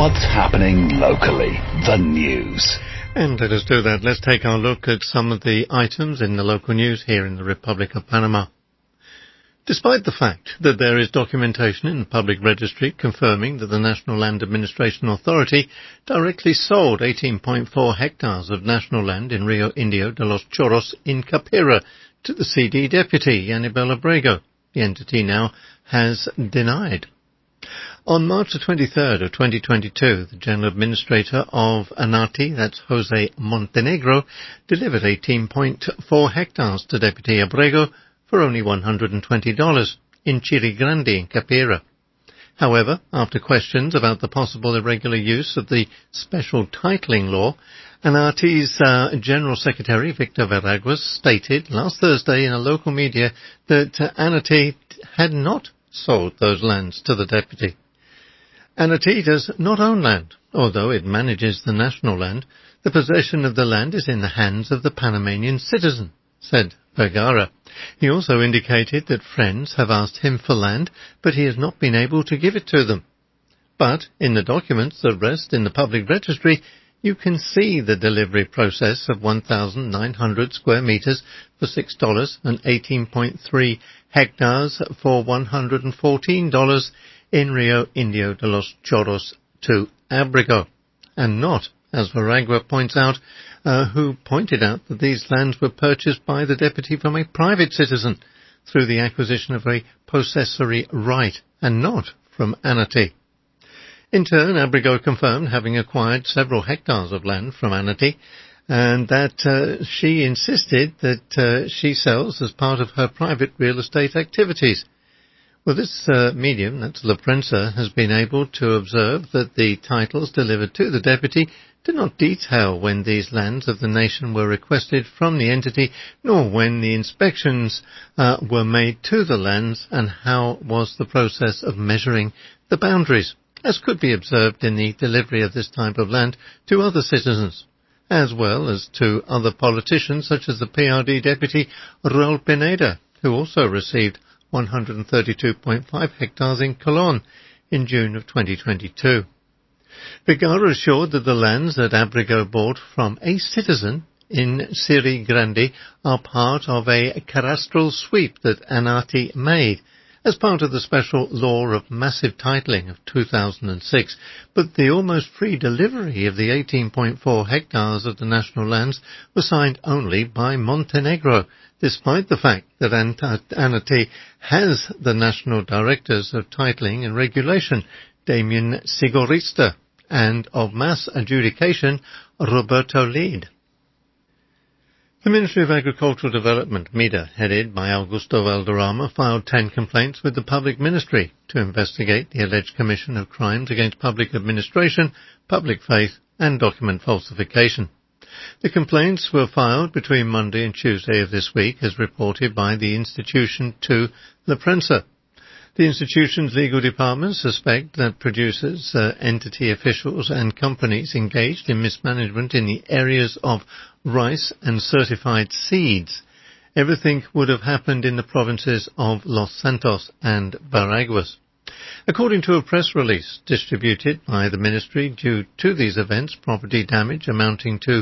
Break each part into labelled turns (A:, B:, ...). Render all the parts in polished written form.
A: What's happening locally? The news.
B: And let us do that. Let's take our look at some of the items in the local news here in the Republic of Panama. Despite the fact that there is documentation in the public registry confirming that the National Land Administration Authority directly sold 18.4 hectares of national land in Rio Indio de los Chorros in Capira to the CD deputy, Yanibel Abrego, the entity now has denied. On March the 23rd of 2022, the General Administrator of ANATI, that's Jose Montenegro, delivered 18.4 hectares to Deputy Abrego for only $120 in Chirigrande in Capira. However, after questions about the possible irregular use of the special titling law, ANATI's General Secretary, Victor Veraguas, stated last Thursday in a local media that ANATI had not sold those lands to the deputy. ANATI does not own land, although it manages the national land. The possession of the land is in the hands of the Panamanian citizen, said Vergara. He also indicated that friends have asked him for land, but he has not been able to give it to them. But in the documents that rest in the public registry, you can see the delivery process of 1,900 square meters for $6 and 18.3 hectares for $114 in Rio Indio de los Chorros to Abrego, and not, as Veragua points out, who pointed out that these lands were purchased by the deputy from a private citizen through the acquisition of a possessory right, and not from ANATI. In turn, Abrego confirmed having acquired several hectares of land from ANATI, and that she insisted that she sells as part of her private real estate activities. Well, this medium, that's La Prensa, has been able to observe that the titles delivered to the deputy did not detail when these lands of the nation were requested from the entity, nor when the inspections were made to the lands, and how was the process of measuring the boundaries, as could be observed in the delivery of this type of land to other citizens, as well as to other politicians such as the PRD deputy Raul Pineda, who also received 132.5 hectares in Colón in June of 2022. Vergara assured that the lands that Abrego bought from a citizen in Chirigrande are part of a cadastral sweep that ANATI made as part of the special law of massive titling of 2006, but the almost free delivery of the 18.4 hectares of the national lands was signed only by Montenegro, despite the fact that ANATI has the National Directors of Titling and Regulation, Damien Sigorista, and of Mass Adjudication, Roberto Lead. The Ministry of Agricultural Development, MIDA, headed by Augusto Valderrama, filed 10 complaints with the Public Ministry to investigate the alleged commission of crimes against public administration, public faith, and document falsification. The complaints were filed between Monday and Tuesday of this week, as reported by the institution to La Prensa. The institution's legal department suspect that producers, entity officials and companies engaged in mismanagement in the areas of rice and certified seeds. Everything would have happened in the provinces of Los Santos and Veraguas. According to a press release distributed by the ministry, due to these events, property damage amounting to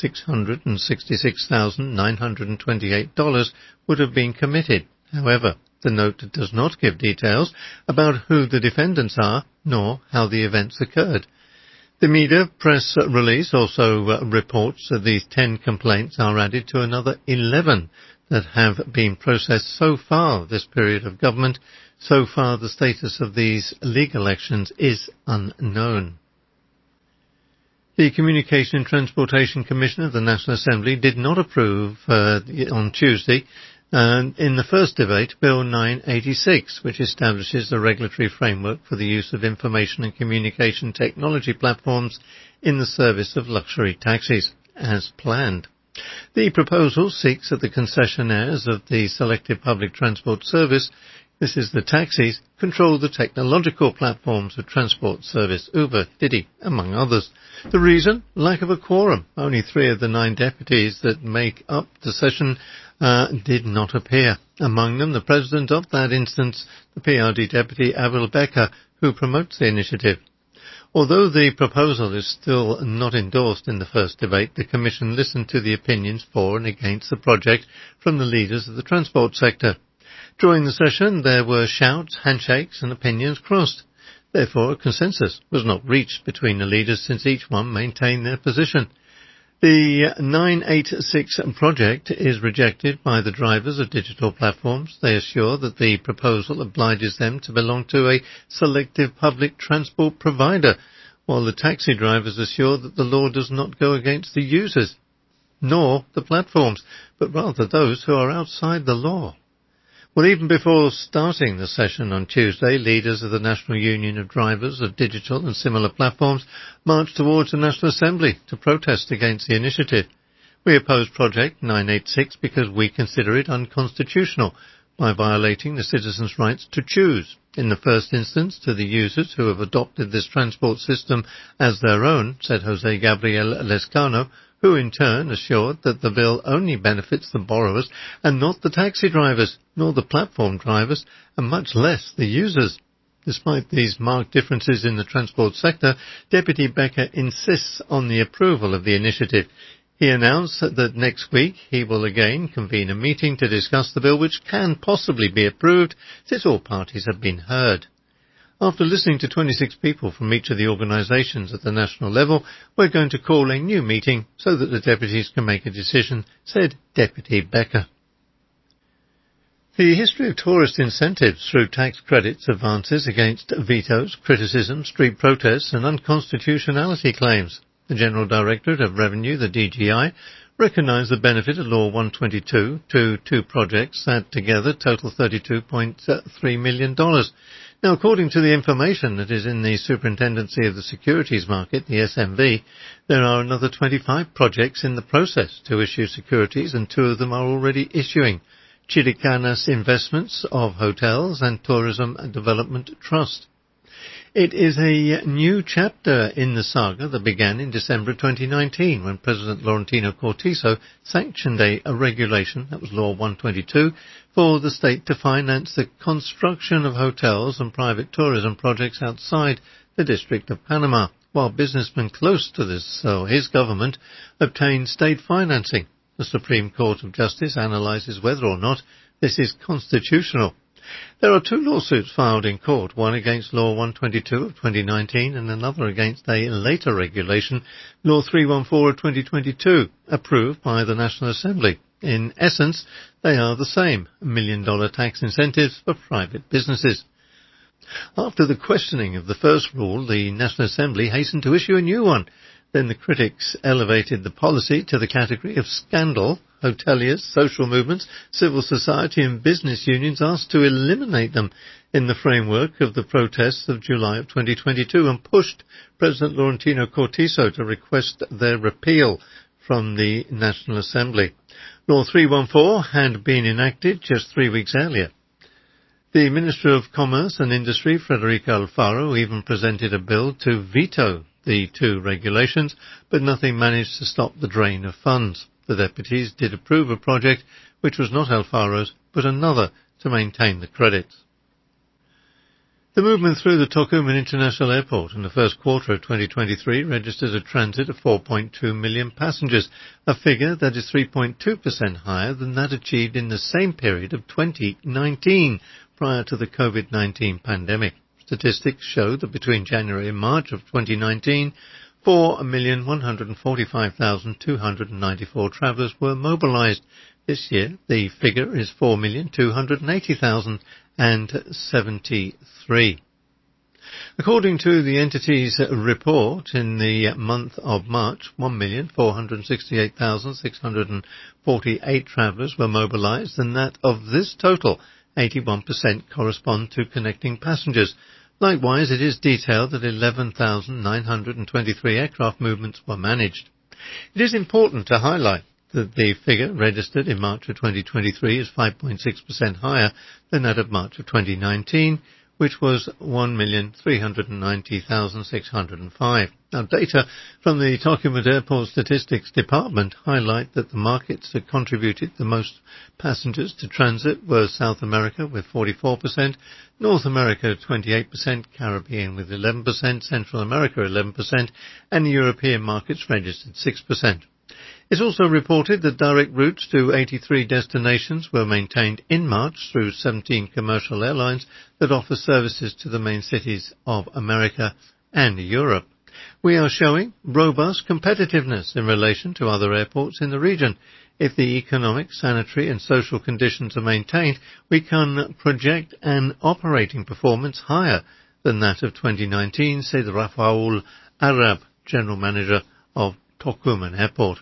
B: $666,928 would have been committed. However, the note does not give details about who the defendants are, nor how the events occurred. The MIDA press release also reports that these 10 complaints are added to another 11 that have been processed so far this period of government. So far, the status of these legal actions is unknown. The Communication and Transportation Commission of the National Assembly did not approve on Tuesday in the first debate, Bill 986, which establishes the regulatory framework for the use of information and communication technology platforms in the service of luxury taxis, as planned. The proposal seeks that the concessionaires of the selective public transport service, this is the taxis, control the technological platforms of transport service, Uber, Didi, among others. The reason? Lack of a quorum. Only 3 of the 9 deputies that make up the session did not appear. Among them, the president of that instance, the PRD deputy Abel Becker, who promotes the initiative. Although the proposal is still not endorsed in the first debate, the Commission listened to the opinions for and against the project from the leaders of the transport sector. During the session, there were shouts, handshakes and opinions crossed. Therefore, a consensus was not reached between the leaders since each one maintained their position. The 986 project is rejected by the drivers of digital platforms. They assure that the proposal obliges them to belong to a selective public transport provider, while the taxi drivers assure that the law does not go against the users, nor the platforms, but rather those who are outside the law. Well, even before starting the session on Tuesday, leaders of the National Union of Drivers of Digital and Similar Platforms marched towards the National Assembly to protest against the initiative. We oppose Project 986 because we consider it unconstitutional by violating the citizens' rights to choose, in the first instance to the users who have adopted this transport system as their own, said José Gabriel Lescano, who in turn assured that the bill only benefits the borrowers and not the taxi drivers, nor the platform drivers, and much less the users. Despite these marked differences in the transport sector, Deputy Becker insists on the approval of the initiative. He announced that next week he will again convene a meeting to discuss the bill, which can possibly be approved since all parties have been heard. After listening to 26 people from each of the organisations at the national level, we're going to call a new meeting so that the deputies can make a decision, said Deputy Becker. The history of tourist incentives through tax credits advances against vetoes, criticism, street protests and unconstitutionality claims. The General Directorate of Revenue, the DGI, recognised the benefit of Law 122 to two projects that together total $32.3 million. Now, according to the information that is in the Superintendency of the Securities Market, the SMV, there are another 25 projects in the process to issue securities, and two of them are already issuing. Chiricanas Investments of Hotels and Tourism Development Trust. It is a new chapter in the saga that began in December 2019 when President Laurentino Cortizo sanctioned a regulation, that was Law 122, for the state to finance the construction of hotels and private tourism projects outside the District of Panama, while businessmen close to this, his government, obtained state financing. The Supreme Court of Justice analyses whether or not this is constitutional. There are two lawsuits filed in court, one against Law 122 of 2019 and another against a later regulation, Law 314 of 2022, approved by the National Assembly. In essence, they are the same, $1 million tax incentives for private businesses. After the questioning of the first rule, the National Assembly hastened to issue a new one. Then the critics elevated the policy to the category of scandal. Hoteliers, social movements, civil society and business unions asked to eliminate them in the framework of the protests of July of 2022 and pushed President Laurentino Cortizo to request their repeal from the National Assembly. Law 314 had been enacted just 3 weeks earlier. The Minister of Commerce and Industry, Federica Alfaro, even presented a bill to veto the two regulations, but nothing managed to stop the drain of funds. The deputies did approve a project which was not Alfaro's, but another to maintain the credits. The movement through the Tocumen International Airport in the first quarter of 2023 registered a transit of 4.2 million passengers, a figure that is 3.2% higher than that achieved in the same period of 2019, prior to the COVID-19 pandemic. Statistics show that between January and March of 2019, 4,145,294 travellers were mobilised. This year, the figure is 4,280,073. According to the entity's report, in the month of March, 1,468,648 travellers were mobilised, and that of this total, 81% correspond to connecting passengers. Likewise, it is detailed that 11,923 aircraft movements were managed. It is important to highlight that the figure registered in March of 2023 is 5.6% higher than that of March of 2019, which was 1,390,605. Now, data from the Document Airport Statistics Department highlight that the markets that contributed the most passengers to transit were South America with 44%, North America 28%, Caribbean with 11%, Central America 11%, and the European markets registered 6%. It's also reported that direct routes to 83 destinations were maintained in March through 17 commercial airlines that offer services to the main cities of America and Europe. We are showing robust competitiveness in relation to other airports in the region. If the economic, sanitary and social conditions are maintained, we can project an operating performance higher than that of 2019, said Rafaul Arab, General Manager of Tocumen Airport.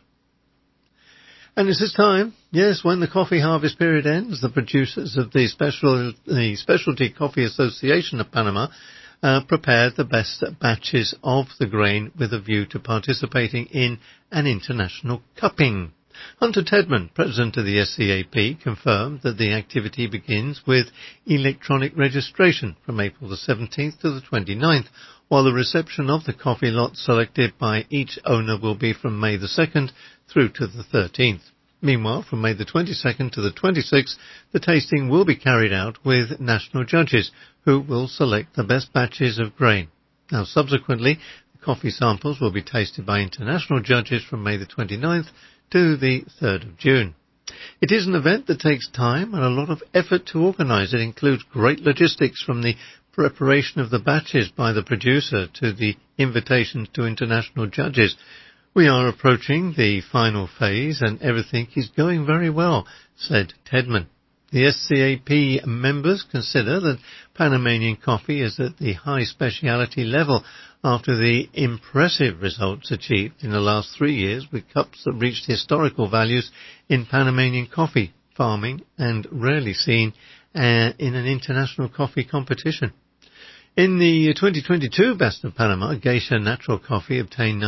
B: And it's this time, yes, when the coffee harvest period ends, the producers of the Specialty Coffee Association of Panama prepare the best batches of the grain with a view to participating in an international cupping. Hunter Tedman, president of the SCAP, confirmed that the activity begins with electronic registration from April the 17th to the 29th, while the reception of the coffee lots selected by each owner will be from May the 2nd through to the 13th. Meanwhile, from May the 22nd to the 26th, the tasting will be carried out with national judges, who will select the best batches of grain. Now, subsequently, the coffee samples will be tasted by international judges from May the 29th to the 3rd of June. It is an event that takes time and a lot of effort to organise. It includes great logistics from the preparation of the batches by the producer to the invitations to international judges. We are approaching the final phase and everything is going very well, said Tedman. The SCAP members consider that Panamanian coffee is at the high speciality level after the impressive results achieved in the last 3 years with cups that reached historical values in Panamanian coffee farming and rarely seen in an international coffee competition. In the 2022 Best of Panama, Geisha Natural Coffee obtained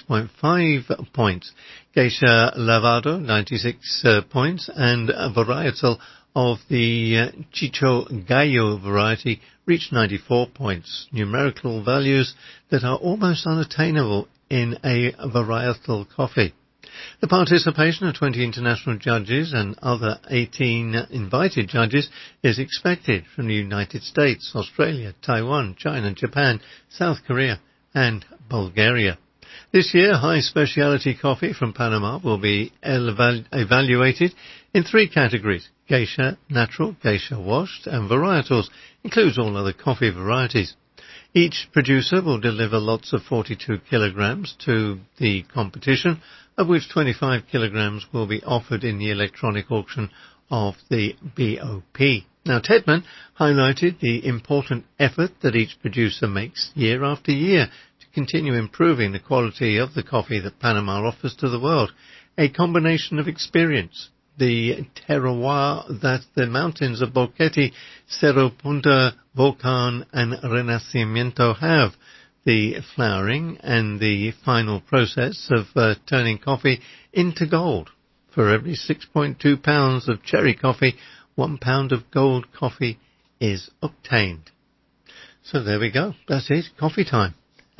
B: 96.5 points, Geisha Lavado 96 points, and a varietal of the Chicho Gallo variety reached 94 points, numerical values that are almost unattainable in a varietal coffee. The participation of 20 international judges and other 18 invited judges is expected from the United States, Australia, Taiwan, China, Japan, South Korea and Bulgaria. This year, high speciality coffee from Panama will be evaluated in 3 categories: Geisha Natural, Geisha Washed and Varietals, includes all other coffee varieties. Each producer will deliver lots of 42 kilograms to the competition, of which 25 kilograms will be offered in the electronic auction of the BOP. Now, Tedman highlighted the important effort that each producer makes year after year to continue improving the quality of the coffee that Panama offers to the world. A combination of experience, the terroir that the mountains of Boquete, Cerro Punta, Volcan and Renacimiento have, the flowering and the final process of turning coffee into gold. For every 6.2 pounds of cherry coffee, 1 pound of gold coffee is obtained. So there we go. That's it. Coffee time.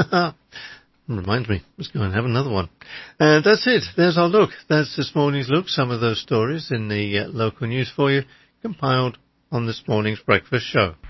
B: Reminds me, let's go and have another one. That's it. There's our look. That's this morning's look. Some of those stories in the local news for you, compiled on this morning's breakfast show.